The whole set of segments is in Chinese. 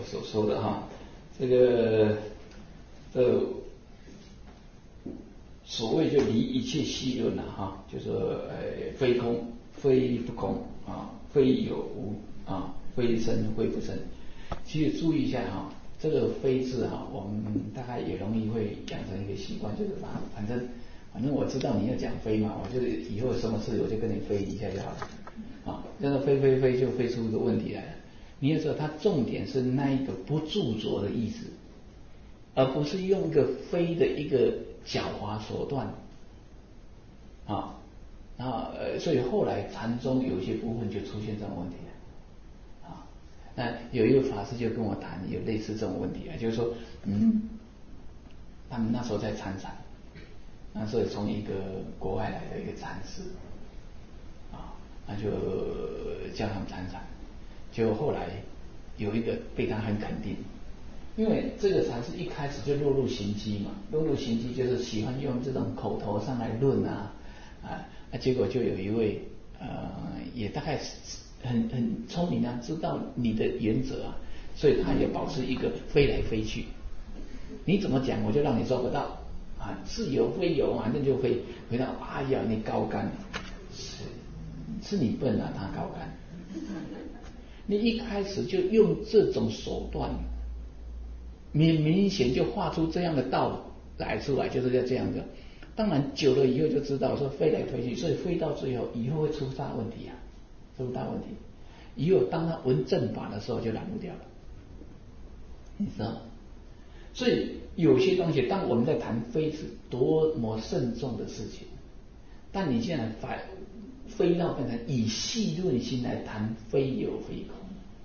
所说的哈，这个所谓就离一切细论哈，就说非空非不空啊，非有无啊，非生非不生。其实注意一下哈，这个非字哈，我们大概也容易会养成一个习惯，就是反正我知道你要讲非嘛，我就以后什么事我就跟你非一下就好了啊。这个非就非出一个问题来了。你要知道，它重点是那一个不著着的意思，而不是用一个非的一个狡猾手段啊。所以后来禅宗有一些部分就出现这种问题了啊。那有一个法师就跟我谈有类似这种问题啊，就是说，他们那时候在参禅，那时候从一个国外来的一个禅师啊，那就叫他们参禅，结果后来有一个被他很肯定。因为这个禅师一开始就落入行机嘛，落入行机就是喜欢用这种口头上来论结果就有一位也大概很聪明啊，知道你的原则啊，所以他也保持一个飞来飞去，你怎么讲我就让你做不到啊，是有非有反正就会回到哎呀你高干，是你笨啊，他高干，你一开始就用这种手段。明显就画出这样的道来出来，就是要这样的。当然久了以后就知道说飞来飞去，所以飞到最后以后会出大问题啊，出大问题。以后当他闻正法的时候就染不掉了，你知道吗？所以有些东西，当我们在谈非是多么慎重的事情，但你现在非到变成以细论心来谈非有非空。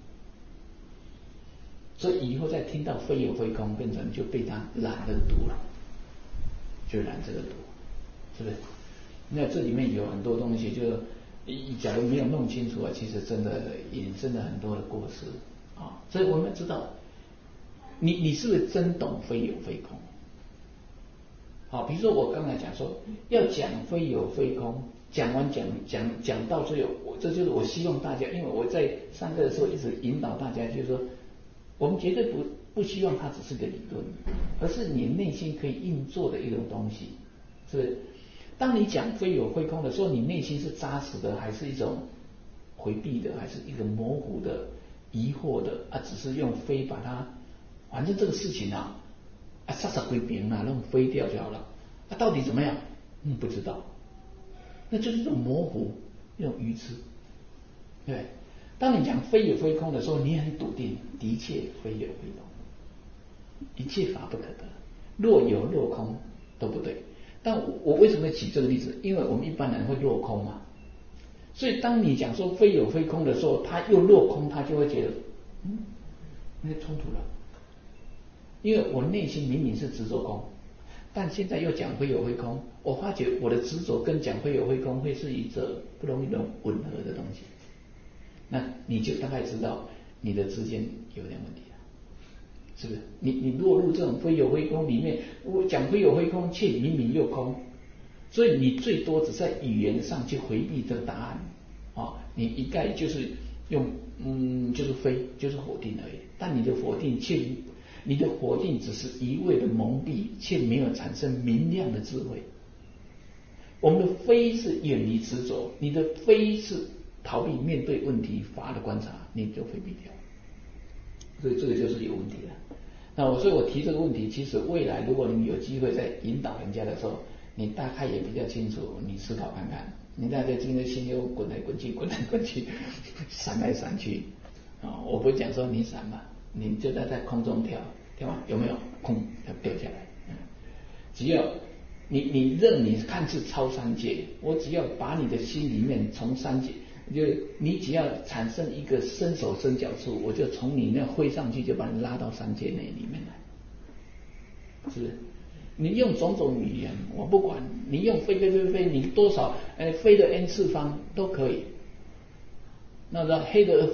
所以以后再听到非有非空，变成就被他染了毒了，就染这个毒，是不是？那这里面有很多东西，就假如没有弄清楚啊，其实真的引申了很多的过失啊。所以我们知道，你是不是真懂非有非空？好，比如说我刚才讲说要讲非有非空，讲到最后，这就是我希望大家，因为我在上课的时候一直引导大家，就是说。我们绝对不希望它只是个理论，而是你内心可以运作的一种东西，是不是？当你讲非有非空的时候，你内心是扎实的，还是一种回避的，还是一个模糊的、疑惑的只是用非把它，反正这个事情杀杀归别人弄飞掉就好了。到底怎么样？不知道，那就是一种模糊，一种愚痴，对不对？当你讲非有非空的时候，你很笃定，的确非有非空，一切法不可得，若有若空都不对。但我为什么举这个例子？因为我们一般人会落空嘛，所以当你讲说非有非空的时候，他又落空，他就会觉得那冲突了。因为我内心明明是执着空，但现在又讲非有非空，我发觉我的执着跟讲非有非空会是一个不容易吻合的东西。那你就大概知道你的之间有点问题了，是不是？你落入这种非有非空里面，我讲非有非空，却明明又空，所以你最多只在语言上去回避这个答案你一概就是用就是非就是否定而已。但你的否定只是一味的蒙蔽，却没有产生明亮的智慧。我们的非是远离执着，你的非是逃避面对问题法的观察，你就回避掉，所以这个就是有问题了。所以我提这个问题，其实未来如果你有机会在引导人家的时候，你大概也比较清楚，你思考看看，你大概今天心又滚来滚去，闪来闪去我不讲说你闪嘛，你就在空中跳有没有空要掉下来？只要你认你看似超三界，我只要把你的心里面从三界。就你只要产生一个伸手伸脚处，我就从你那挥上去，就把你拉到三界内里面来，是不是？你用种种语言我不管，你用飞，你多少飞的 n 次方都可以。那飞的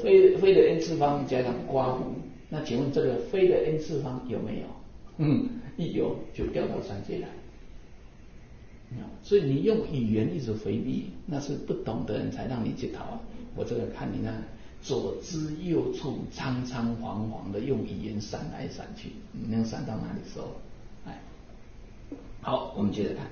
n 次方加上刮胡，那请问这个飞的 n 次方有没有？一有就掉到三界来。所以你用语言一直回避，那是不懂的人才让你去逃。我这个看你左支右绌，苍苍黄黄的，用语言闪来闪去，你能闪到哪里收？哎，好，我们接着看，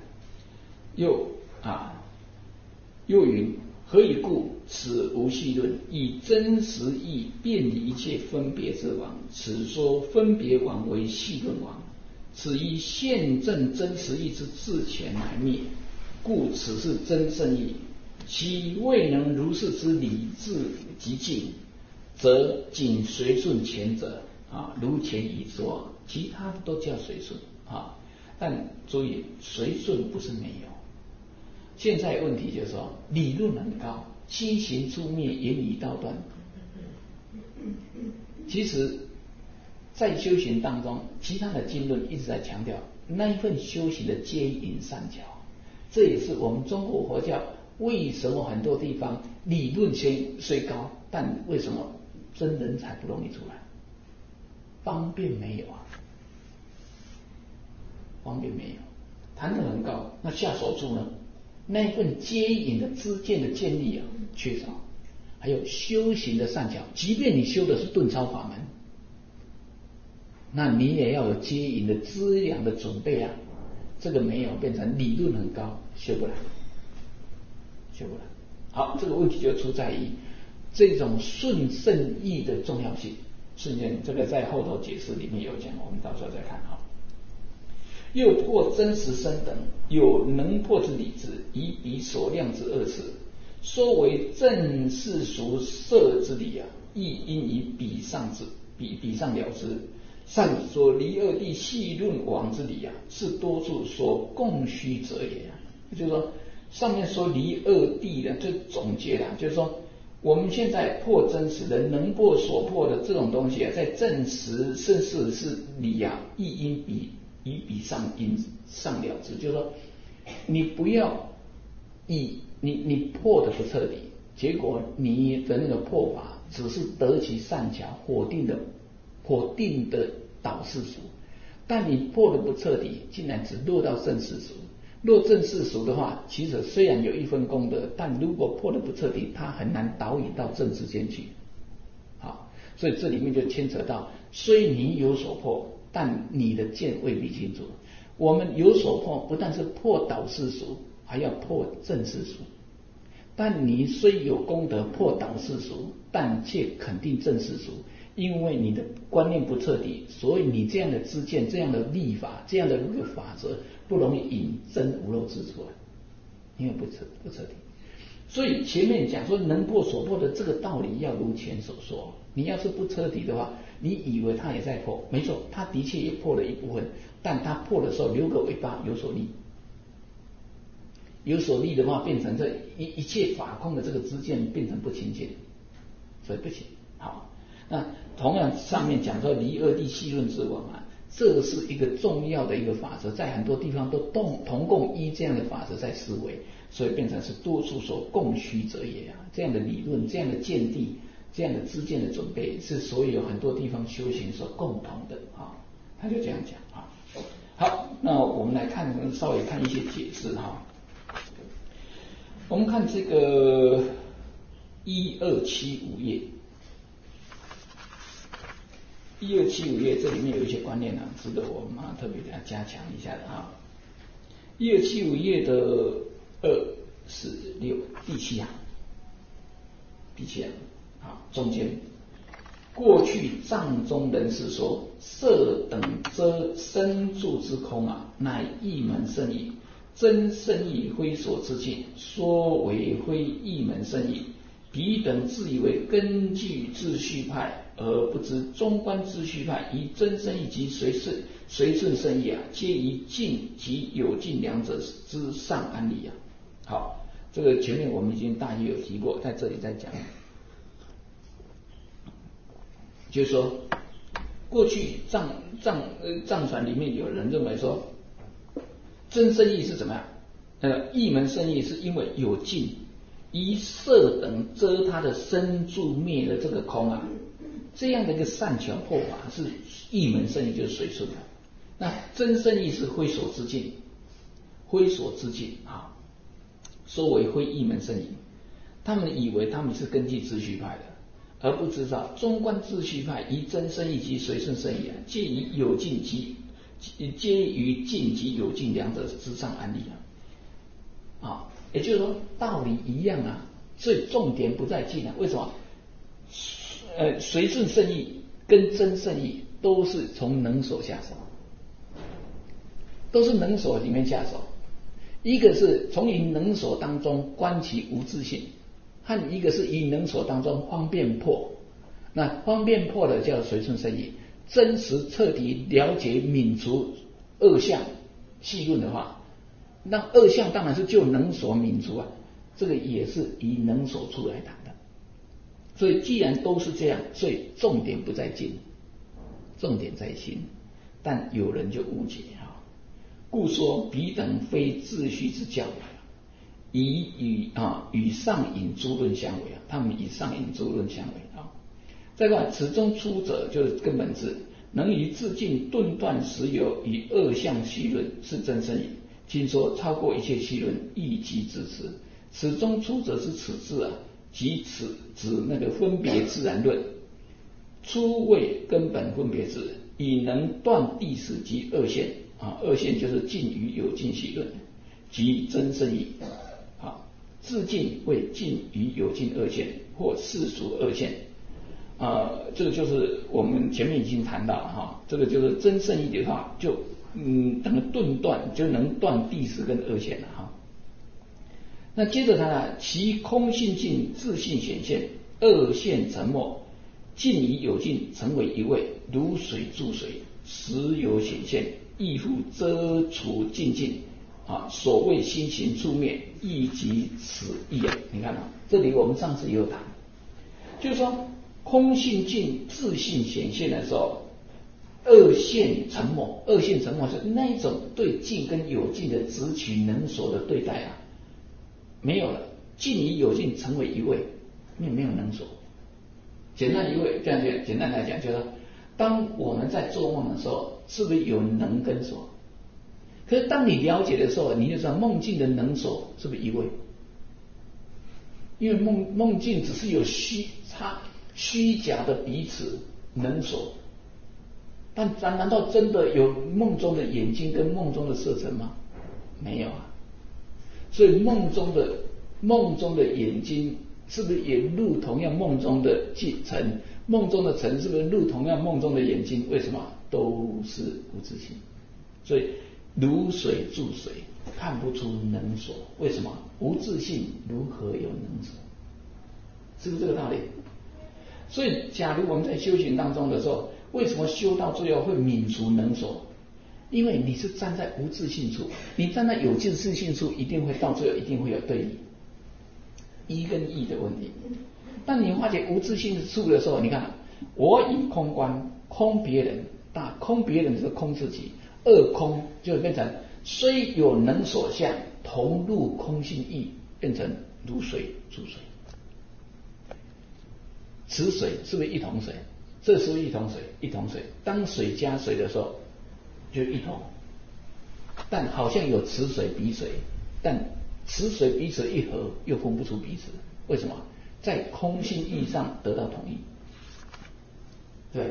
又云：何以故？此无戏论，以真实义辨离一切分别之王。此说分别王为戏论王，此以现证真实义之自前来灭，故此是真正义。其未能如是之理智极尽，则仅随顺前者如前已说，其他都叫随顺但注意，随顺不是没有。现在问题就是说，理论很高，七行诸灭，言语道断。其实，在修行当中，其他的经论一直在强调那一份修行的接引善巧，这也是我们中国佛教为什么很多地方理论虽高，但为什么真人才不容易出来？方便没有啊，方便没有，谈得很高，那下手处呢？那一份接引的知见的建立缺少，还有修行的善巧，即便你修的是顿超法门，那你也要有接引的资粮的准备这个没有，变成理论很高，修不来。好，这个问题就出在于这种顺胜义的重要性。顺胜这个在后头解释里面有讲，我们到时候再看又破真实身等，有能破之理智，以彼所量之二事，说为正世俗摄之理亦因以彼上了之。上所离二谛戏论王之理是多数所共须者也就是说，上面说离二谛的，就总结就是说，我们现在破真实的能破所破的这种东西在证实甚至是理亦因以彼上了之，就是说，你不要你破的不彻底，结果你的那个破法只是得其善巧，否定的导世俗，但你破的不彻底，竟然只落到正世俗。若正世俗的话，其实虽然有一分功德，但如果破的不彻底，它很难导引到正之间去。好，所以这里面就牵扯到，虽你有所破，但你的见未必清楚。我们有所破，不但是破导世俗，还要破正世俗。但你虽有功德破导世俗，但却肯定正世俗，因为你的观念不彻底，所以你这样的知见、这样的立法、这样的一个法则，不容易引真无漏智出来，因为不彻底。所以前面讲说能破所破的这个道理，要如前所说。你要是不彻底的话，你以为他也在破，没错，他的确也破了一部分，但他破的时候留个尾巴，有所利。有所利的话，变成这一切法空的这个知见变成不清净，所以不行。好，那同样上面讲说离二谛戏论之王这是一个重要的一个法则，在很多地方都同共依这样的法则在思维，所以变成是多数所共须者也这样的理论、这样的见地、这样的知见的准备，是所有很多地方修行所共同的他就这样讲好，那我们来稍微看一些解释我们看这个1275页，1275页这里面有一些观念值得我们特别给它加强一下的1275页的246第七行，中间过去藏中人士说，色等遮身住之空乃一门深义。真圣义非所知境，说为非一门圣义。彼等自以为根据秩序派，而不知中观秩序派以真圣义及随顺圣义皆以净及有净两者之上安理好，这个前面我们已经大约有提过，在这里再讲，就是说，过去藏传里面有人认为说，真圣义是怎么样？一门圣义是因为有净，以色等遮他的身住灭的这个空这样的一个善巧破法是一门圣义，就是随顺的。那真圣义是非所知境，说为非一门圣义。他们以为他们是根据秩序派的， 何不知道？中观自序派以真圣义及随顺圣义皆以有尽皆于尽及有尽两者之上安立也就是说道理一样所以重点不在尽为什么？随顺圣义跟真圣义都是从能所下手，都是能所里面下手。一个是从以能所当中观其无自性，和一个是以能所当中方便破。那方便破的叫随顺圣义，真实彻底了解泯除恶相细论的话，那恶相当然是就能所泯除这个也是以能所出来谈的。所以既然都是这样，所以重点不在尽，重点在心。但有人就误解故说彼等非自序之教以与上引诸论相违他们以上引诸论相违再看此中出者就是根本智，能于自尽顿断实有与恶相细论是真圣义。今说超过一切细论亦即自持。此中出者是此智即指那个分别自然论，初谓根本分别智，以能断第十及恶现恶现就是尽于有尽细论，即真圣义自尽为尽于有尽恶现或世俗恶现这个就是我们前面已经谈到这个就是真圣义的话就等于顿断，就能断第十跟恶现了那接着他其空性尽自性显现，恶现沉没，尽以有尽成为一位，如水注水，时有显现，亦复遮除尽尽所谓心行处灭，亦即此意你看这里我们上次也有谈，就是说空性尽自性显现的时候，恶现沉没。恶现沉没是那一种对尽跟有尽的直取能所的对待没有了，尽以有尽成为一位，没有能所。简单一位这样讲，简单来讲就是当我们在做梦的时候，是不是有能跟所？可是当你了解的时候，你就知道梦境的能所是不是一位？因为梦境只是有虚假的彼此能所，但难道真的有梦中的眼睛跟梦中的色尘吗？没有所以梦中的眼睛是不是也入同样梦中的尘？梦中的尘是不是入同样梦中的眼睛？为什么？都是无自性。所以如水注水，看不出能所。为什么？无自性如何有能所？是不是这个道理？所以假如我们在修行当中的时候，为什么修到最后会泯除能所？因为你是站在无自性处，你站在有自性处，一定会到最后一定会有对立一跟义的问题。当你化解无自性处的时候，你看我以空观空别人，空别人是空自己，二空就变成虽有能所相，同入空性义，变成如水注水。此水是不是一桶水？这是不是一桶水？一桶水。当水加水的时候，就一桶。但好像有此水彼水，但此水彼水一合，又分不出彼此。为什么？在空性义上得到统一。对。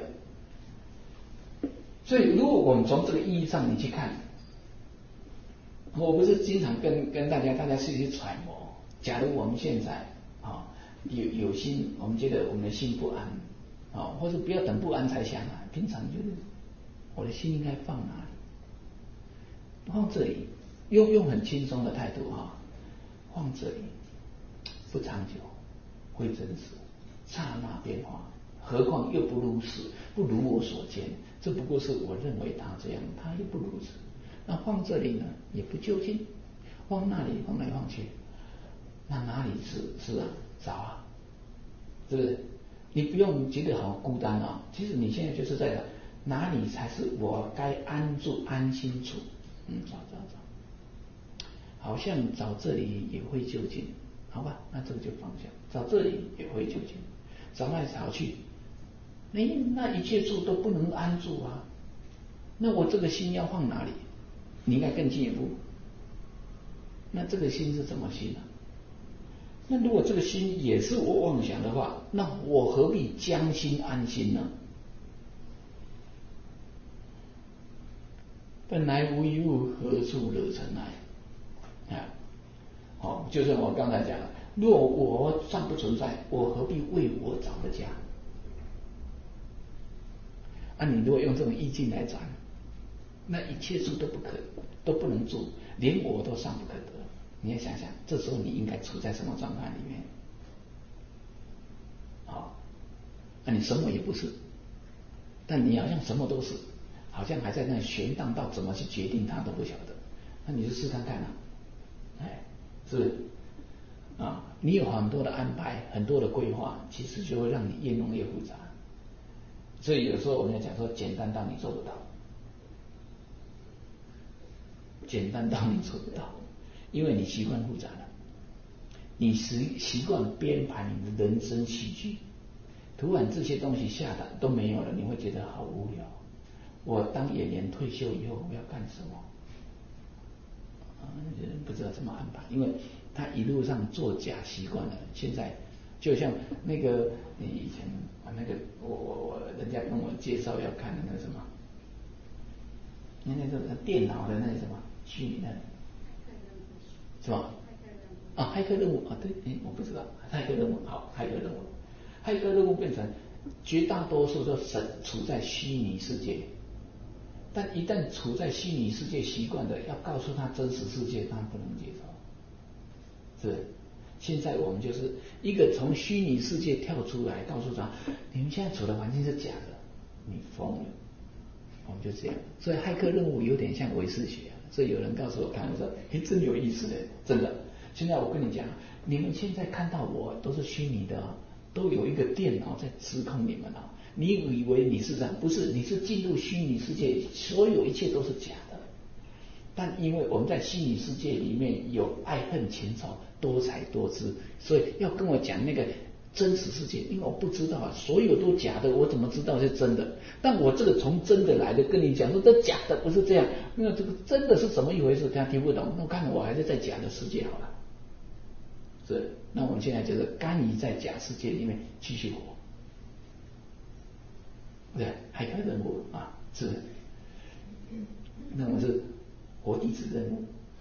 所以，如果我们从这个意义上你去看，我不是经常跟大家去揣摩。假如我们现在有心，我们觉得我们的心不安或者不要等不安才想平常就是我的心应该放哪里？放这里，用很轻松的态度放这里，不长久，会真实，刹那变化。何况又不如此，不如我所见，这不过是我认为他这样，他又不如此。那放这里呢，也不究竟，放那里，放来放去，那哪里是找是不是？你不用觉得好孤单其实你现在就是在哪里才是我该安住安心处？找，好像找这里也会就近，好吧？那这个就放下，找这里也会就近，找来找去，那一切处都不能安住那我这个心要放哪里？你应该更进一步。那这个心是怎么心那如果这个心也是我妄想的话，那我何必将心安心呢？本来无一物，何处惹尘埃？啊，好，就像我刚才讲的，若我尚不存在，我何必为我找个家？啊，你如果用这种意境来讲，那一切处都不能住，连我都尚不可得。你要想想，这时候你应该处在什么状态里面？好，那你什么也不是，但你好像什么都是，好像还在那悬荡到怎么去决定它都不晓得。那你就试看看啊，哎，是不是？啊，你有很多的安排，很多的规划，其实就会让你越弄越复杂。所以有时候我们要讲说，简单到你做不到，简单到你做不到，因为你习惯复杂了，你习惯编排你的人生戏剧，突然这些东西下来都没有了，你会觉得好无聊。我当演员退休以后我要干什么？不知道怎么安排，因为他一路上作假习惯了，现在就像那个你以前那个我人家跟我介绍要看的那个什么，那个电脑的那个什么虚拟的，是吧？啊，骇客任务啊，对，我不知道骇客任务，好，骇客任务，骇客任务变成绝大多数都处在虚拟世界。但一旦处在虚拟世界习惯的，要告诉他真实世界，他不能接受。是，现在我们就是一个从虚拟世界跳出来，告诉他，你们现在处的环境是假的，你疯了。我们就这样，所以骇客任务有点像唯识学，所以有人告诉我看，我说，真有意思的，真的。现在我跟你讲，你们现在看到我都是虚拟的，都有一个电脑在指控你们啊。你以为你是这样，不是，你是进入虚拟世界，所有一切都是假的。但因为我们在虚拟世界里面有爱恨情仇，多彩多姿，所以要跟我讲那个真实世界，因为我不知道啊，所有都假的，我怎么知道是真的？但我这个从真的来的跟你讲说这假的不是这样，那这个真的是怎么一回事？他听不懂，那我看我还是在假的世界好了。是，那我们现在就是甘于在假世界里面继续活。对，骇客任务啊，是，那我是活弟子任务，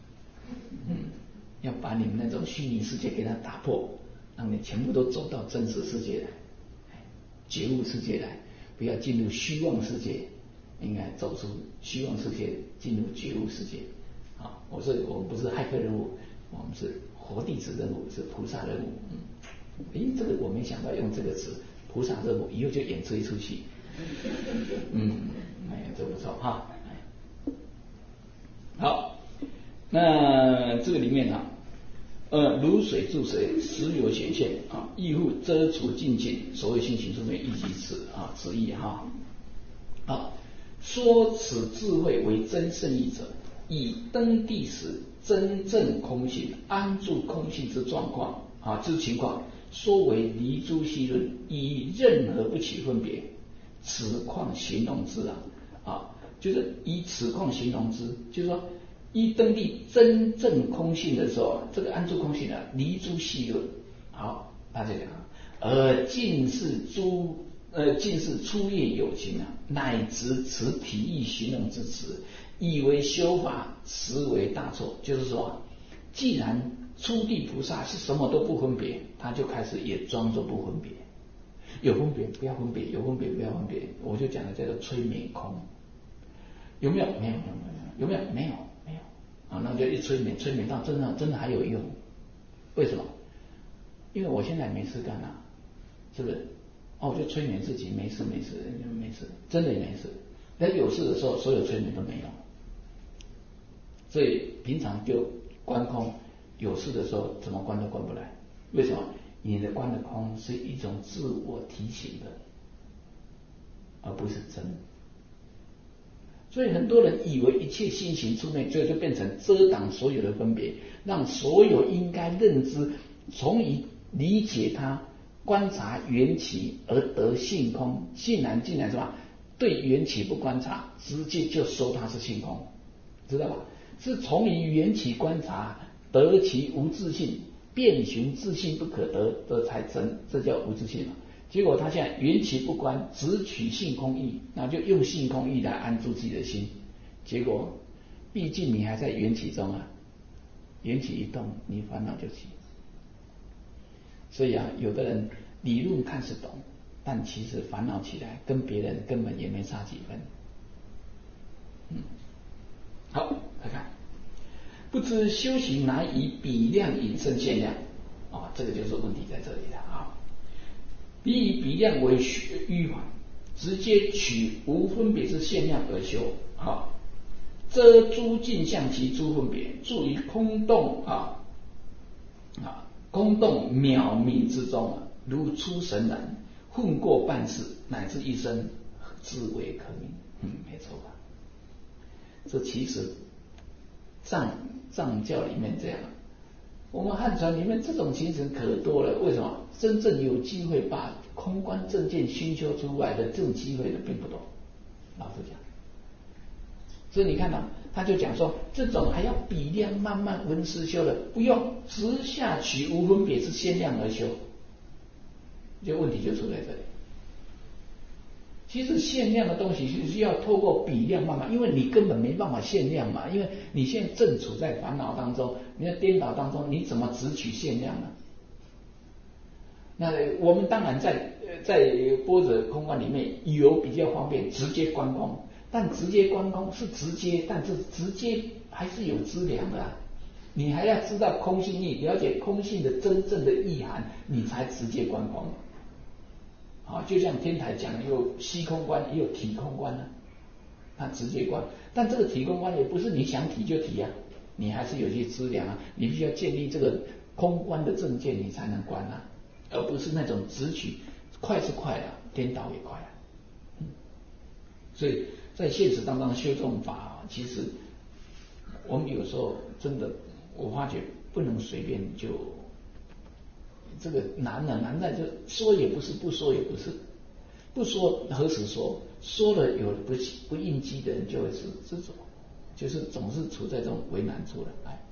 要把你们那种虚拟世界给它打破，让你全部都走到真实世界来，觉悟世界来，不要进入虚妄世界，应该走出虚妄世界，进入觉悟世界。啊，我们不是骇客任务，我们是活弟子任务，是菩萨任务。这个我没想到用这个词，菩萨任务，以后就演这一出戏。这不错哈。好，那这个里面啊，如水注水，时有显现啊，亦复遮除尽尽，所谓心行出面，亦即此啊，此意哈。好，说此智慧为真圣义者，以登地时真正空性，安住空性之状况啊之情况，说为离诸细论，以任何不起分别。此况形容之就是以此况形容之，就是说一登地真正空性的时候，这个安住空性离诸细论。好，他就讲，尽是初业有情乃执此体意形容之词，以为修法，实为大错。就是说，既然初地菩萨是什么都不分别，他就开始也装作不分别。有分别不要分别，有分别不要分别，我就讲的叫做催眠空。有没有？没有。有没有？没有。那就一催眠到真的还有用。为什么？因为我现在没事干啊，是不是？我就催眠自己，没事，真的没事。但有事的时候，所有催眠都没用。所以平常就观空，有事的时候怎么观都观不来。为什么？你的观的空是一种自我提醒的，而不是真。所以很多人以为一切心行出面，最后就变成遮挡所有的分别，让所有应该认知，从以理解它，观察缘起而得性空。竟然是吧？对缘起不观察，直接就说它是性空，知道吧？是从以缘起观察得其无自性， 遍寻自性不可得，这才真，这叫无自性嘛。结果他现在缘起不观，只取性空义，那就用性空义来安住自己的心。结果，毕竟你还在缘起中啊，缘起一动，你烦恼就起。所以啊，有的人理论看是懂，但其实烦恼起来跟别人根本也没差几分。好，来看，不知修行乃以比量引生现量啊，这个就是问题在这里了啊。以比量为迂环，直接取无分别之现量而修啊，遮诸镜像其诸分别，住于空洞空洞渺冥之中如出神然，混过半世，乃至一生，自为可名。没错吧？这其实藏教里面这样，我们汉传里面这种情形可多了。为什么？真正有机会把空观正见熏修出来的这种机会的并不多，老实讲。所以你看到他就讲说，这种还要比量慢慢闻思修的，不用直下取无分别之现量而修，这问题就出在这里。其实限量的东西是需要透过比量慢慢，因为你根本没办法限量嘛，因为你现在正处在烦恼当中，你在颠倒当中，你怎么只取限量呢？那我们当然在般若空观里面有比较方便直接观空，但直接观空是直接，但是直接还是有资粮的啊。你还要知道空性义，了解空性的真正的意涵，你才直接观空。就像天台讲有虚空观也有体空观啊，它直接观，但这个体空观也不是你想体就体啊，你还是有些资粮啊，你必须要建立这个空观的正见，你才能观啊，而不是那种直取，快是快啊，颠倒也快啊。所以在现实当中修这种法其实我们有时候真的，我发觉不能随便就。这个难在就说也不是，不说也不是，不说何时说？说了有不应机的人就会是这种，就是总是处在这种为难处了。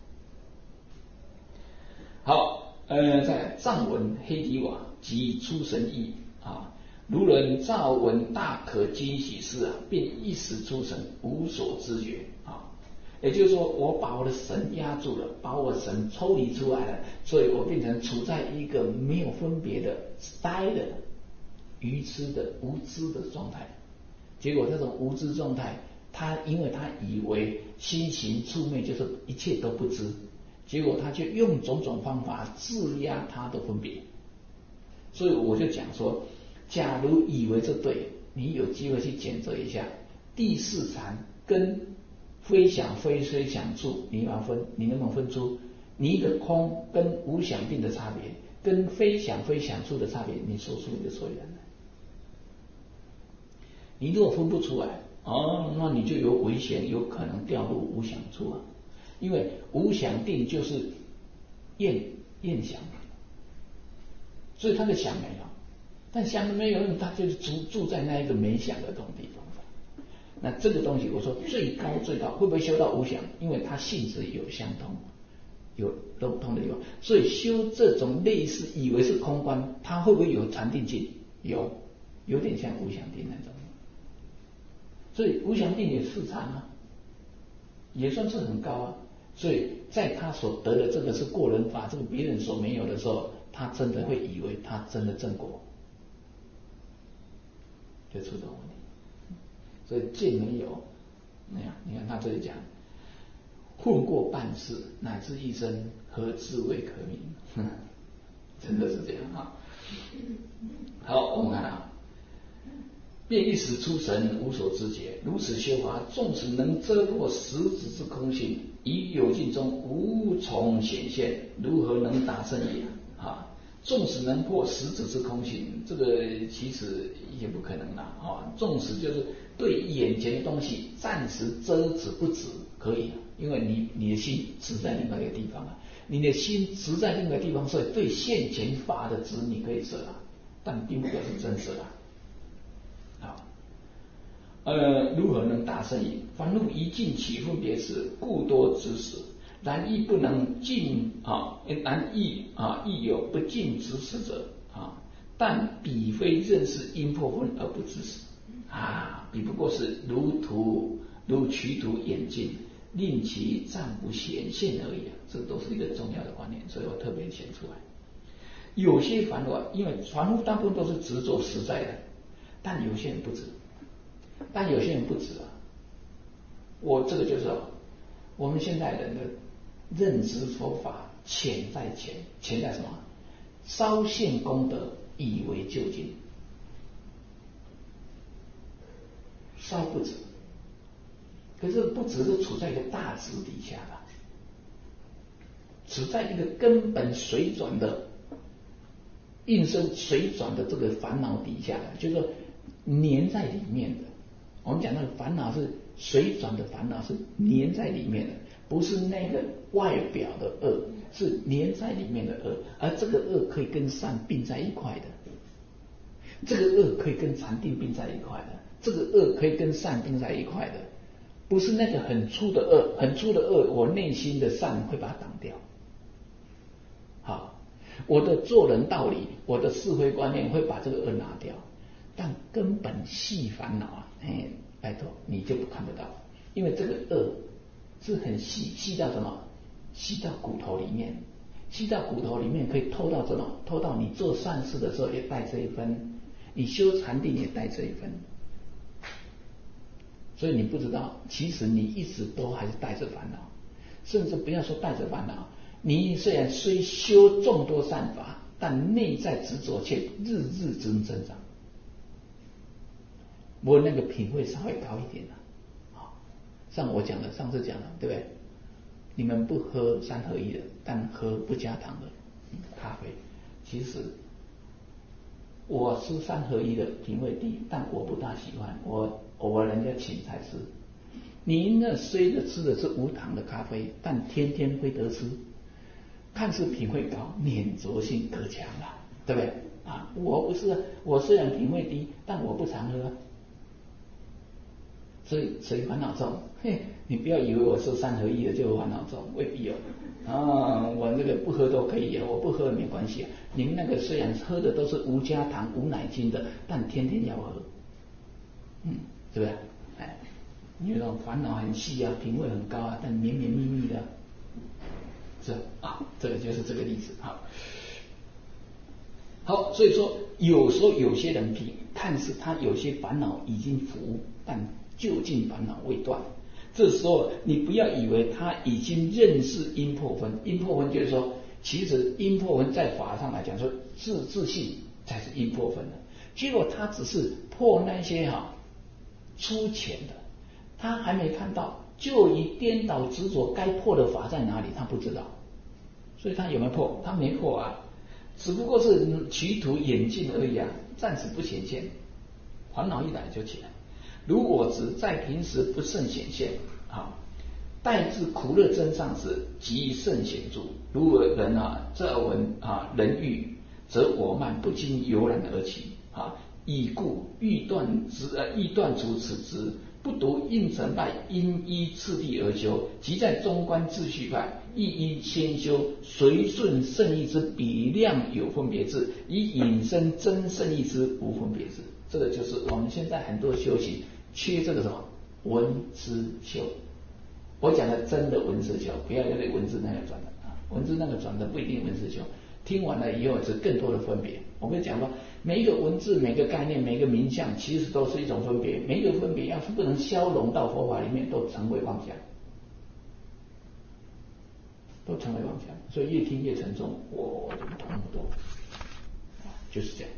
好，在藏文黑体瓦及出神意啊，如人乍闻大可惊喜事便一时出神，无所知觉啊。也就是说，我把我的神压住了，把我神抽离出来了，所以我变成处在一个没有分别的、呆的、愚痴的、无知的状态。结果这种无知状态，因为他以为心行触昧就是一切都不知，结果他就用种种方法制压他的分别。所以我就讲说，假如以为这对，你有机会去检测一下第四禅跟非想非非想处，你能不能分出你的空跟无想定的差别，跟非想非想处的差别？你说出你的所以然来。你如果分不出来那你就有危险，有可能掉入无想处啊。因为无想定就是厌想，所以他的想没有，但想没有，他就是住在那一个没想的这种地方。那这个东西我说最高会不会修到无想？因为它性质有相同，有都通的地方，所以修这种类似以为是空观，它会不会有禅定境？有点像无想定那种。所以无想定也是禅啊，也算是很高啊。所以在他所得的这个是过人法，这个别人所没有的时候，他真的会以为他真的正果，就出这种问题。所以见没有那样，你看他这里讲，混过半世乃至一生，何自谓可名？真的是这样啊。好，我们看便一时出神，无所知觉。如此修法，纵使能遮破实质之空性，于有境中无从显现，如何能达胜也？纵使能破实质之空性，这个其实也不可能啦。纵使就是对眼前的东西暂时遮止不止可以，因为你的心执在另外一个地方你的心执在另外一个地方，所以对现前法的执你可以舍但并不表示真舍如何能达胜也？凡入一境起分别时，故多执实。 然亦不能尽然亦有不尽执事者但彼非认识因破分而不知识彼不过是如取土眼镜，令其暂不显现而已这都是一个重要的观念，所以我特别写出来。有些凡夫因为凡夫大部分都是执着实在的，但有些人不止，我这个就是我们现代人的认知佛法潜在什么？稍现功德以为究竟，稍不止。可是不只是处在一个大值底下的，处在一个根本水转的应生水转的这个烦恼底下的，就是说粘在里面的。我们讲那个烦恼是水转的烦恼，是粘在里面的，不是那个外表的恶，是粘在里面的恶。而这个恶可以跟善并在一块的，这个恶可以跟禅定并在一块的，这个恶可以跟善并在一块的。不是那个很粗的恶，我内心的善会把它挡掉。好，我的做人道理，我的是非观念会把这个恶拿掉，但根本细烦恼拜托你就看不到，因为这个恶是很细到什么？细到骨头里面，可以透到什么？透到你做善事的时候也带这一分，你修禅定也带这一分。所以你不知道，其实你一直都还是带着烦恼，甚至不要说带着烦恼，你虽修众多善法，但内在执着却日日增长。我那个品位稍微高一点像我讲的，上次讲的，对不对？你们不喝三合一的，但喝不加糖的咖啡，其实我吃三合一的品位低，但我不大喜欢，我人家请才吃。你那虽着吃的是无糖的咖啡，但天天非得吃，看似品位高，粘着性可强了，对不对我不是，我虽然品位低，但我不常喝所以烦恼重。你不要以为我是三合一的就烦恼重，未必我这个不喝都可以我不喝没关系你们那个虽然喝的都是无加糖无奶精的，但天天要喝是不是？你那种烦恼很细品位很高但绵绵密密的，是这个就是这个例子好，所以说有时候有些人看似他有些烦恼已经伏，但究竟烦恼未断。这时候你不要以为他已经认识因破分，因破分就是说，其实因破分在法上来讲说自性才是因破分的。结果他只是破那些粗浅的，他还没看到，就以颠倒执着该破的法在哪里，他不知道，所以他有没有破？他没破只不过是取土眼镜而已暂时不显现，烦恼一来就起来。如果只在平时不甚显现待至苦乐真上时，即甚显著。如人这闻人欲，则我慢不禁油然而起已故欲断除此执，不独应成败，因依次第而修，即在中观秩序派，亦因先修随顺圣意之比量有分别智，以引申真圣意之无分别智。这个就是我们现在很多修行缺这个什么文思修。我讲的真的文思修，不要因为文字那个转的文字那个转的不一定文思修。听完了以后是更多的分别。我跟你讲过，每一个文字、每个概念、每个名相，其实都是一种分别。每一个分别要是不能消融到佛法里面，都成为妄想，所以越听越沉重。我的懂那么多，就是这样。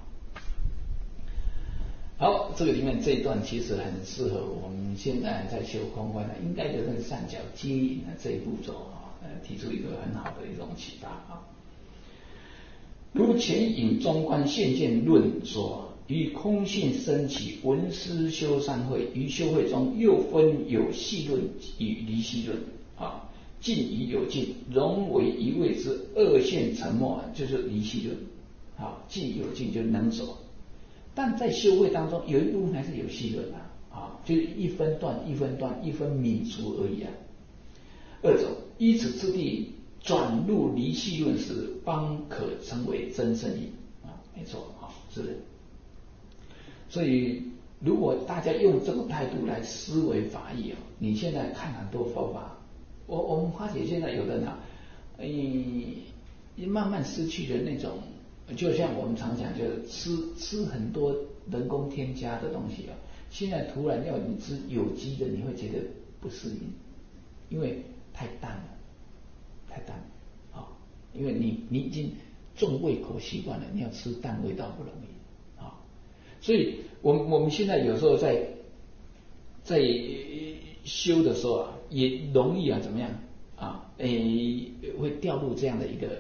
好，这个里面这一段其实很适合我们现在在修空观应该就那个三角接引这一步骤提出一个很好的一种启发如前引中观现见论说，于空性升起闻思修三会，于修会中又分有细论与离细论尽与有尽，融为一味之二线沉默，就是离细论尽有尽就是能走。但在修会当中有一部分还是有细论就是一分断一分断，一分泯除而已二种，依此次第转入离细论时，方可成为真圣义啊，没错啊，是的。所以如果大家用这种态度来思维法义啊，你现在看很多佛法，我们发觉现在有的呢，慢慢失去了那种，就像我们常讲，就是吃很多人工添加的东西啊，现在突然要你吃有机的，你会觉得不适应，因为太淡了，太淡了啊，因为你已经重胃口习惯了，你要吃淡味道不容易啊，所以我们现在有时候在修的时候啊，也容易啊怎么样啊，会掉入这样的一个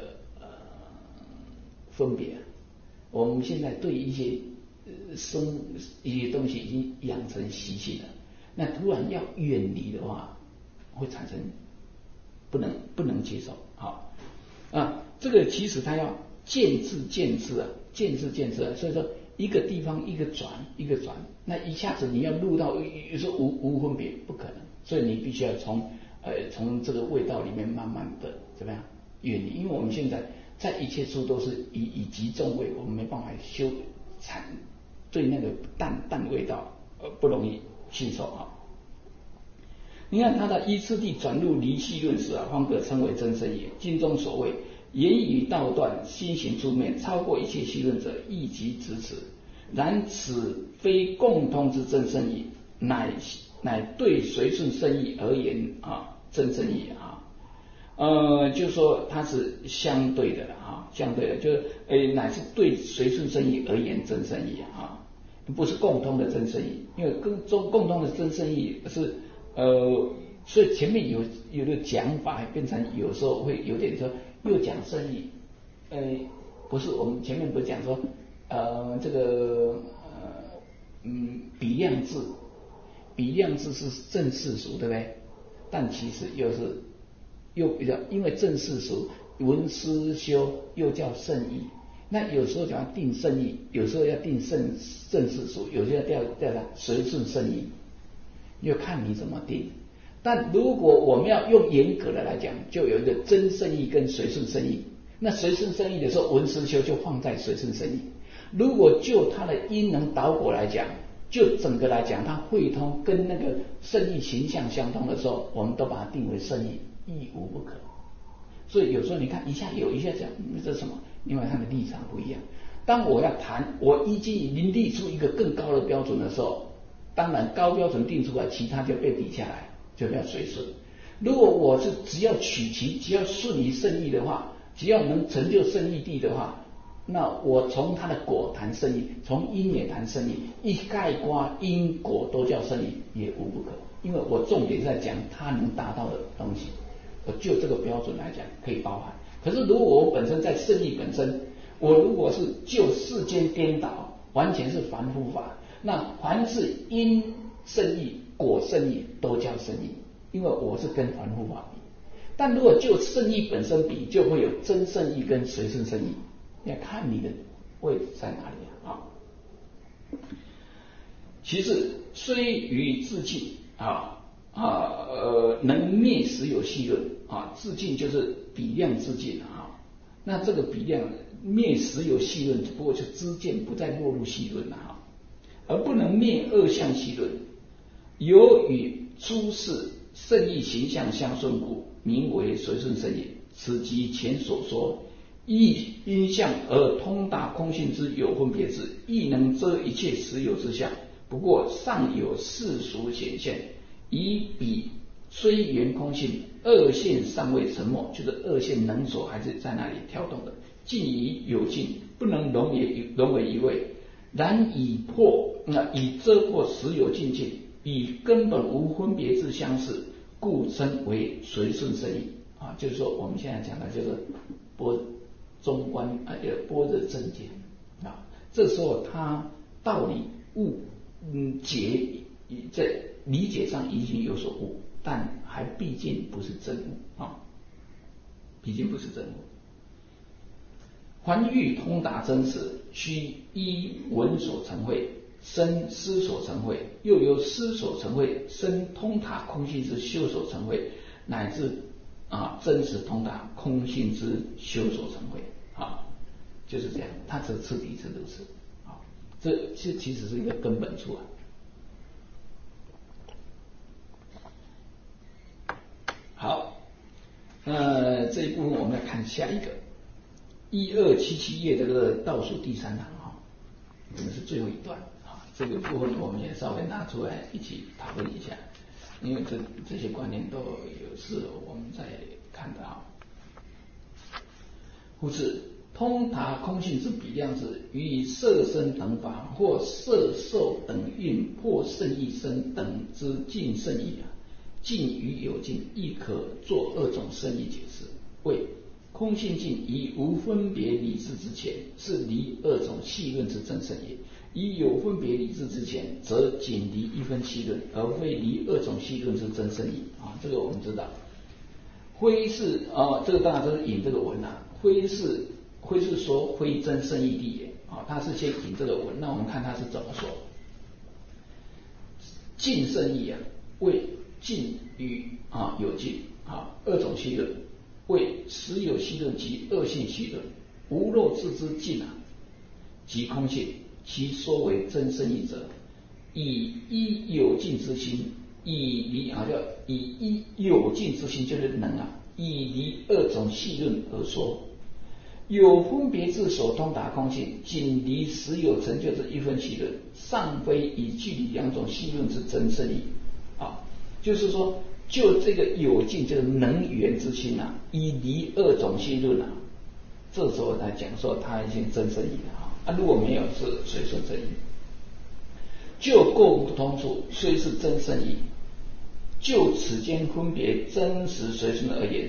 分别。我们现在对一些一些东西已经养成习性了，那突然要远离的话，会产生不能接受啊。这个其实它要渐智啊，渐智啊。所以说一个地方一个转，那一下子你要入到说无分别不可能，所以你必须要从这个味道里面慢慢的怎么样远离，因为我们现在在一切处都是以极重味，我们没办法修禅，对那个淡味道不容易信受啊。你看他的依次第转入离细论时啊，方可称为真圣义。经中所谓言语道断，心行出面，超过一切细论者，亦即指此。然此非共通之真圣义，乃对随顺圣义而言啊，真圣义啊。就是说它是相对的啊，相对的，就是乃是对随顺圣义而言真圣义啊，不是共通的真圣义，因为共通的真圣义是所以前面有的讲法变成有时候会有点说又讲圣义，不是我们前面不是讲说这个比量制是正世俗，对不对？但其实又比较，因为正世俗闻思修又叫圣义，那有时候讲定圣义，有时候要定正世俗，有些要调随顺圣义，要看你怎么定。但如果我们要用严格的来讲，就有一个真圣义跟随顺圣义。那随顺圣义的时候，闻思修就放在随顺圣义。如果就它的因能导果来讲，就整个来讲，它汇通跟那个圣义形象相通的时候，我们都把它定为圣义，亦无不可。所以有时候你看一下有一下讲这是什么，因为他的立场不一样。当我要谈，我已经立出一个更高的标准的时候，当然高标准定出来，其他就被比下来，就要随顺。如果我是只要只要顺于圣义的话，只要能成就圣义谛的话，那我从他的果谈圣义，从因也谈圣义，一概括因果都叫圣义，也无不可。因为我重点在讲他能达到的东西，我就这个标准来讲可以包含。可是如果我本身在圣义本身，我如果是就世间颠倒，完全是凡夫法，那凡是因圣义果圣义都叫圣义，因为我是跟凡夫法比。但如果就圣义本身比，就会有真圣义跟随顺圣义，要看你的位置在哪里啊。其次，虽于自尽能灭实有细论啊，自尽就是比量自尽啊。那这个比量灭实有细论，不过就知见不再落入细论了哈，而不能灭二相细论。由与诸事圣义形象相顺故，名为随顺圣义。此即前所说依因相而通达空性之有分别智，亦能遮一切实有之相。不过尚有世俗显现，以彼虽圆空性，二线尚未沉没，就是二线能所还是在那里跳动的，尽以有尽，不能融为一味。然以遮破实有尽境，以根本无分别之相似，故称为随顺圣义啊。就是说我们现在讲的就是中观般若正见啊。这时候他道理悟在理解上已经有所悟，但还毕竟不是真悟啊，毕竟不是真悟。凡欲通达真实，须依闻所成慧，生思所成慧，又由思所成慧生通达空性之修所成慧。 乃至真实通达空性之修所成慧就是这样，它只次第是如此这其实是一个根本处好，那这一部分我们来看下一个1277页的这个倒数第3行我们是最后一段这个部分我们也稍微拿出来一起讨论一下，因为这些观念都有是我们在看的故此通达空性之比量子，与色身等法或色受等蕴或胜义身等之尽胜义尽与有尽，亦可作2种胜义解释。为空性尽以无分别理智之前，是离2种细论之真胜也；以有分别理智之前，则仅离1分细论，而非离2种细论之真胜义这个我们知道。徽是这个当然都是引这个文徽是说徽真胜义谛也他是先引这个文，那我们看他是怎么说。尽胜义为尽与有尽2种细论，为实有细论及恶性细论。无漏智之尽即空性，其说为真胜义者，以一有尽之心，以一有尽之心就是能以离2种细论而说。有分别智所通达空性，仅离实有成就之1分细论，尚非以距离2种细论之真胜义就是说就这个有尽这个能源之心以离2种细论这时候来讲说它已经真胜义了如果没有是随顺真义。就共通处虽是真胜义，就此间分别真实随顺而言，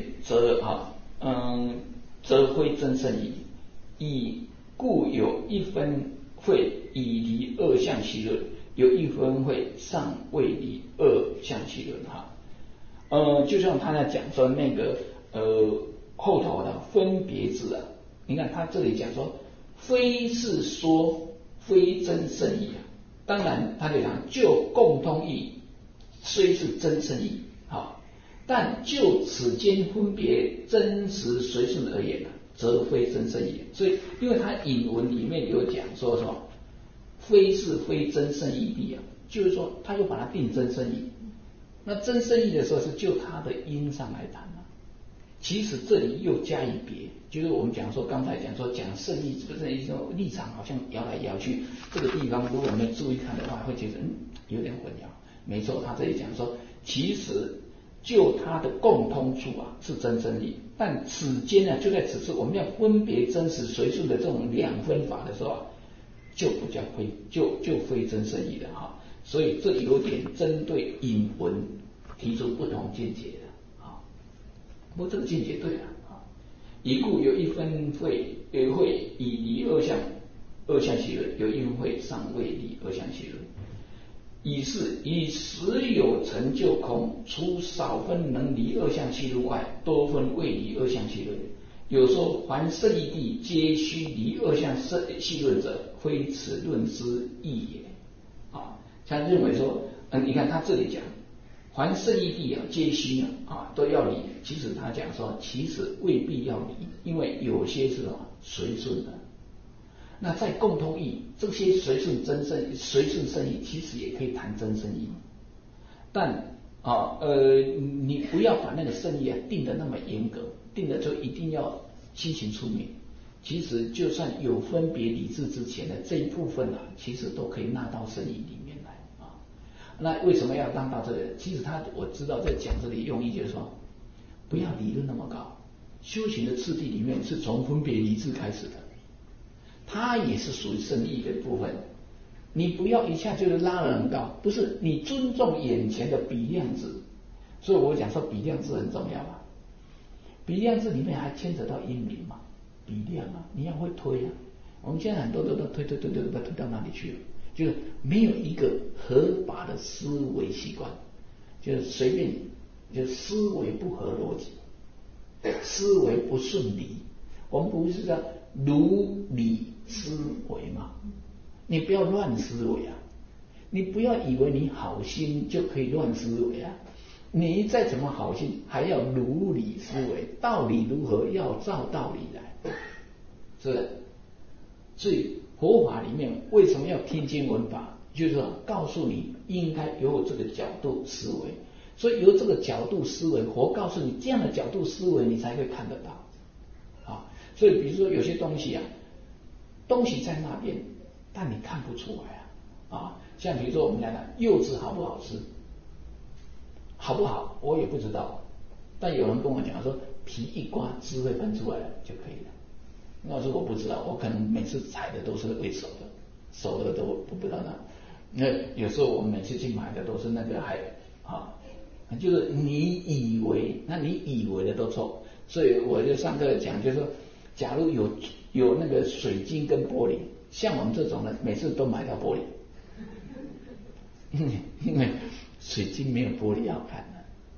则非真胜义。以故有1分会以离2项细论，有1分会尚未离2项细论就像他在讲说那个后头的分别智你看他这里讲说非是说非真胜义当然他就讲就共通义虽是真胜义但就此间分别真实随顺而言则非真胜义。所以因为他引文里面有讲说什么非是非真胜义谛就是说他又把它定真胜义。那真胜义的时候是就他的因上来谈其实这里又加以别，就是我们讲说刚才讲说讲胜义这个一种立场好像摇来摇去，这个地方如果我们注意看的话会觉得有点混淆。没错，他这里讲说其实就它的共通处是真胜义，但此间就在此处我们要分别真实随顺的这种2分法的时候就不叫非就非真胜义的所以这有点针对引文提出不同见解的不过这个见解对以故有1分会以离2项细论，有1分会尚未离2项细论。以实有成就空，除少分能离2项细论外，多分未离2项细论。有说凡胜义谛皆须离2项细论者，非此论之意也他认为说你看他这里讲凡胜义谛皆须都要离，其实他讲说其实未必要离，因为有些是随顺的。那在共通义这些随顺胜义其实也可以谈真胜义，但你不要把那个胜义定得那么严格，定的就一定要七情出灭。其实就算有分别理智之前的这一部分其实都可以纳到胜义里面来那为什么要纳到这个？其实我知道在讲这里用意就是说不要理论那么高，修行的次第里面是从分别理智开始的，它也是属于胜义的部分。你不要一下就是拉得很高，不是，你尊重眼前的比量子。所以我讲说比量子很重要比量子里面还牵扯到因明比量你要会推我们现在很多都推到哪里去了？就是没有一个合法的思维习惯，就是随便，就是思维不合逻辑，思维不顺理。我们不是叫如理思维吗？你不要乱思维你不要以为你好心就可以乱思维你再怎么好心，还要如理思维，道理如何要照道理来，是不是？所以佛法里面为什么要听经闻法？就是说告诉你应该有这个角度思维，所以由这个角度思维，佛告诉你这样的角度思维，你才会看得到啊。所以比如说有些东西啊，东西在那边，但你看不出来啊。像比如说我们来看柚子好不好吃，好不好我也不知道，但有人跟我讲说皮一刮汁会喷出来就可以了。那是我不知道，我可能每次采的都是未熟的，熟的都不知道那。那有时候我们每次去买的都是那个还就是你以为，那你以为的都错。所以我就上课讲，就是说，假如有那个水晶跟玻璃，像我们这种人，每次都买到玻璃，因为水晶没有玻璃好看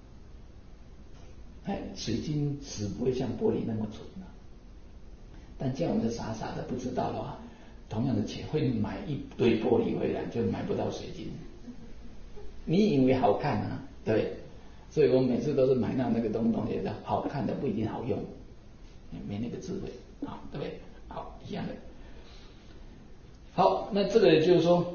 的，水晶只不会像玻璃那么纯的。但这样我们傻傻的不知道的话，同样的钱会买一堆玻璃回来，就买不到水晶。你以为好看啊，对，所以我每次都是买那个东西的，好看的不一定好用，没那个智慧啊，对不对？好，一样的。好，那这个就是说，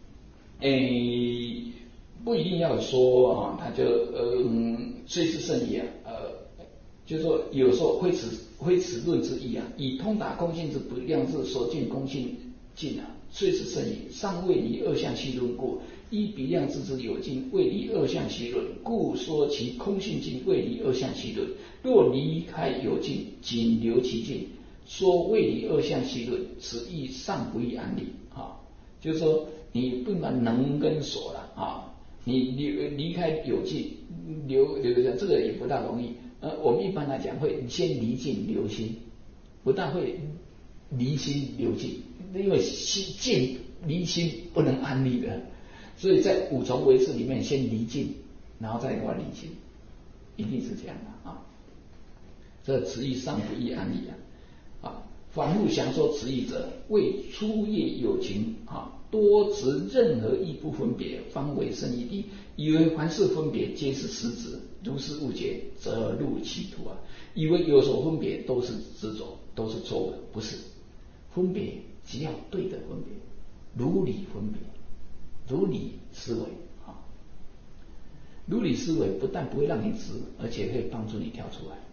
不一定要说啊，他就虽是圣意啊，就是说有时候非此论之意啊，以通达空性之不量智所见空性尽啊，虽是圣意，尚未离二相系论故，依彼量智之有尽，未离二相系论，故说其空性尽未离二相系论。若离开有尽，仅留其尽，说未离二相系论，此意尚不易安立啊。就是说你不能能跟所了啊，你离开有尽，留这个也不大容易。我们一般来讲会先离尽留心，不但会离心留尽，因为尽离心不能安立的，所以在五重唯识里面先离尽，然后再给它离心，一定是这样的啊。这此意尚不易安立啊。反复详说此意者，为初业有情啊，多执任何一不分别，方为圣义谛。以为凡是分别皆是实执，如是误解，则入歧途啊！以为有所分别都是执着，都是错误的，不是。分别只要对的分别，如理分别，如理思维啊。如理思维不但不会让你执，而且可以帮助你跳出来。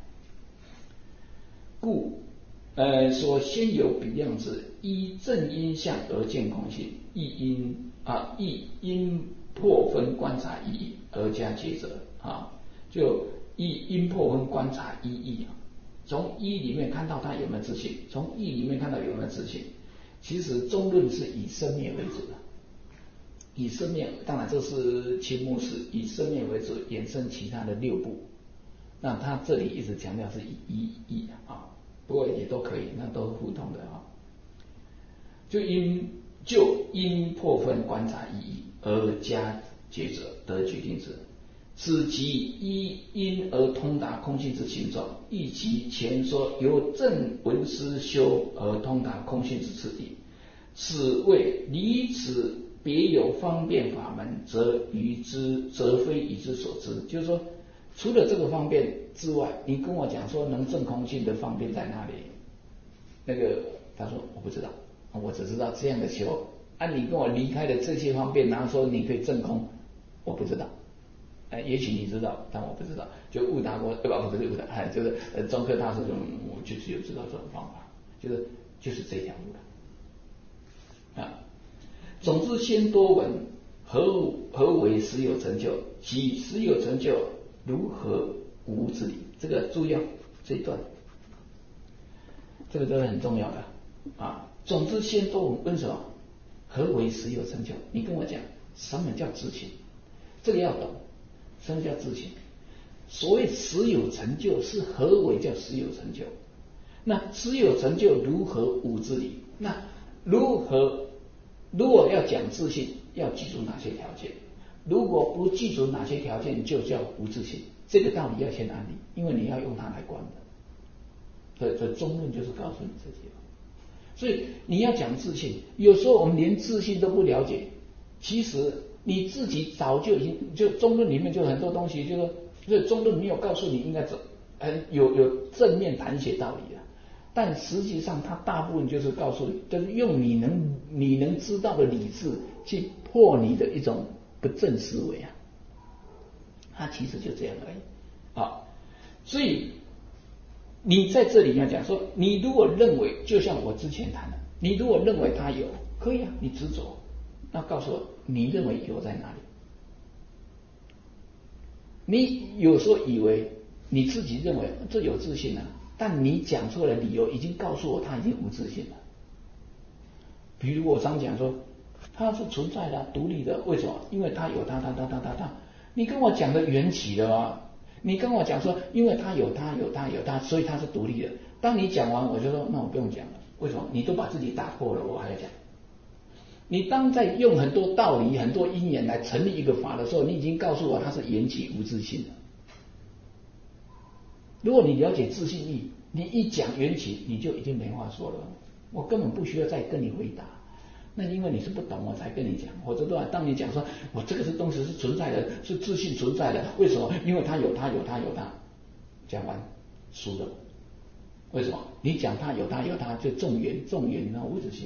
故说先有彼量智，依正因相而见空性，亦因破分观察意义而加结者啊，就因破分观察意义啊，从一里面看到他有没有自信，从一里面看到有没有自信。其实中论是以生灭为主的，以生灭，当然这是青目是以生灭为主，衍生其他的六部。那他这里一直强调是以义啊，不过也都可以，那都是互通的啊。就因破分观察意义而加结者，得决定者，此即依因而通达空性之情状，亦其前说由正闻思修而通达空性之次第。此谓离此别有方便法门，则非以之所知。就是说，除了这个方便之外，你跟我讲说能证空性的方便在哪里？那个他说我不知道，我只知道这样的修。你跟我离开了这些方便，然后说你可以证空，我不知道。也许你知道，但我不知道。就悟达国对吧？不是悟达，就是中科大师我就只有知道这种方法，就是这条路了啊。总之，先多闻何为实有成就，其实有成就如何无之理。这个注意这一段，这个都是很重要的啊。总之，先多闻，问什么？何为实有成就？你跟我讲什么叫知情，这个要懂。什么叫知情？所谓实有成就，是何为叫实有成就？那实有成就如何无之理？那如果要讲自信，要记住哪些条件？如果不记住哪些条件，就叫无自信。这个道理要先安立，因为你要用它来观的。所以中论就是告诉你这些。所以你要讲自信，有时候我们连自信都不了解。其实你自己早就已经就中论里面就很多东西，就是所以中论没有告诉你应该有正面谈一些道理啊，但实际上它大部分就是告诉你，就是用你能知道的理智去破你的一种不正思维啊，它其实就这样而已啊。所以你在这里面讲说，你如果认为就像我之前谈的，你如果认为它有，可以啊，你执着，那告诉我你认为有在哪里？你有时候以为你自己认为这有自信啊，但你讲出来的理由已经告诉我他已经无自信了。比如我常讲说它是存在的独立的，为什么？因为它有它，你跟我讲的缘起的啊，你跟我讲说因为它有它，所以它是独立的。当你讲完我就说那我不用讲了，为什么？你都把自己打破了，我还要讲。你当在用很多道理很多因缘来成立一个法的时候，你已经告诉我它是缘起无自性的。如果你了解自性义，你一讲缘起你就已经没话说了，我根本不需要再跟你回答。那因为你是不懂我才跟你讲，或者当你讲说我这个是东西是存在的，是自性存在的，为什么？因为它有它，讲完输了。为什么？你讲它有它就众缘那无自性。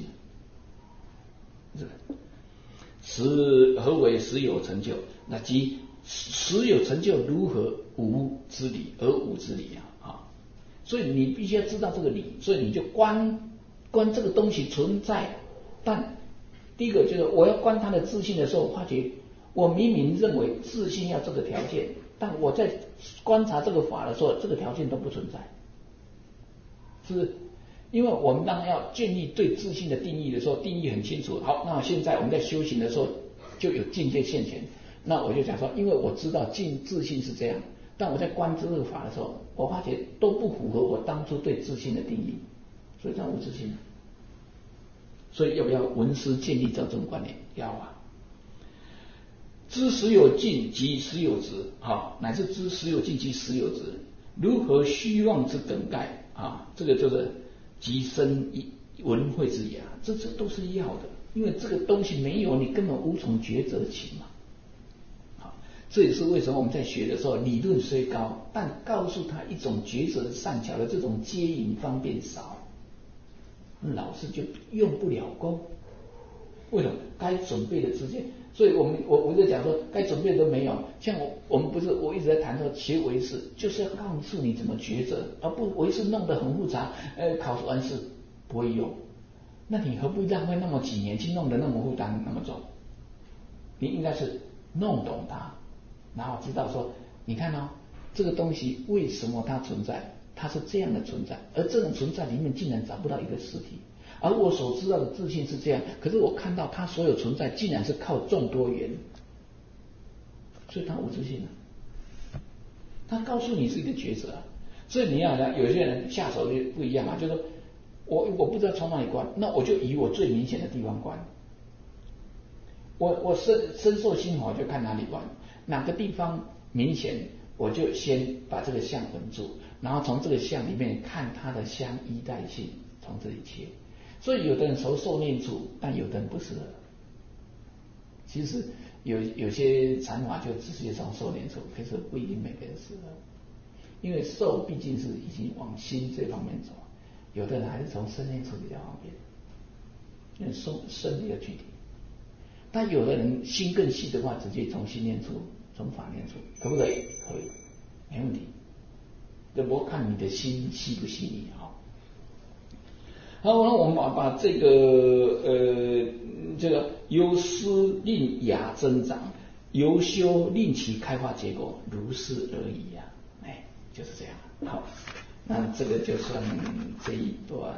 何为实有成就？那即实有成就如何无之理而无之理啊？所以你必须要知道这个理，所以你就观这个东西存在。但第一个就是我要观它的自性的时候，发觉我明明认为自性要这个条件，但我在观察这个法的时候，这个条件都不存在，是不是？因为我们当然要建立对自性的定义的时候，定义很清楚。好，那现在我们在修行的时候就有境界现前。那我就讲说，因为我知道自性是这样，但我在观这个法的时候，我发觉都不符合我当初对自性的定义，所以这样无自性。所以要不要闻思建立这种观念？要啊。知实有境即实有执，乃至知实有境即实有执，如何虚妄之梗概啊？这个就是即生闻慧之也，这都是要的，因为这个东西没有，你根本无从抉择起嘛。好，这也是为什么我们在学的时候，理论虽高，但告诉他一种抉择善巧的这种接引方便少，老师就用不了功。为什么？该准备的之间，所以我就讲说，该准备的都没有。像我们不是，我一直在谈说学唯识，就是要告诉你怎么抉择，而不唯识弄得很复杂，考完试不会用。那你何必浪费那么几年去弄得那么复杂那么重？你应该是弄懂它，然后知道说，你看哦，这个东西为什么它存在？它是这样的存在，而这种存在里面竟然找不到一个实体。而我所知道的自性是这样，可是我看到它所有存在竟然是靠众多缘，所以它无自性了。它告诉你是一个抉择，所以你要有些人下手就不一样啊，就是说我不知道从哪里观，那我就以我最明显的地方观。我深受心法就看哪里观，哪个地方明显，我就先把这个相稳住，然后从这个相里面看它的相依代性，从这里切。所以有的人受念处，但有的人不适合。其实有些禅法就直接从受念处，可是不一定每个人适合，因为受毕竟是已经往心这方面走，有的人还是从身念处比较方便，因为身比较具体。但有的人心更细的话，直接从心念处，从法念处，可不可以？可以，没问题。这不看你的心细不细腻啊。好，那我们把这个这个由思令雅增长，由修令其开花结果，如是而已啊。就是这样。好，那这个就算这一段，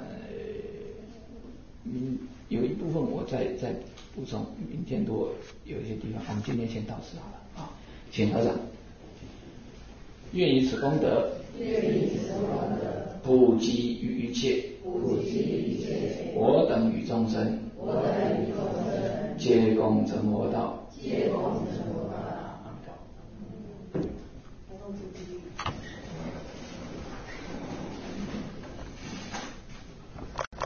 有一部分我再补充，明天如果有一些地方，我们今天先到此好了啊。请合掌。愿以此功德，普及于一切，我等与众生，皆共成佛道。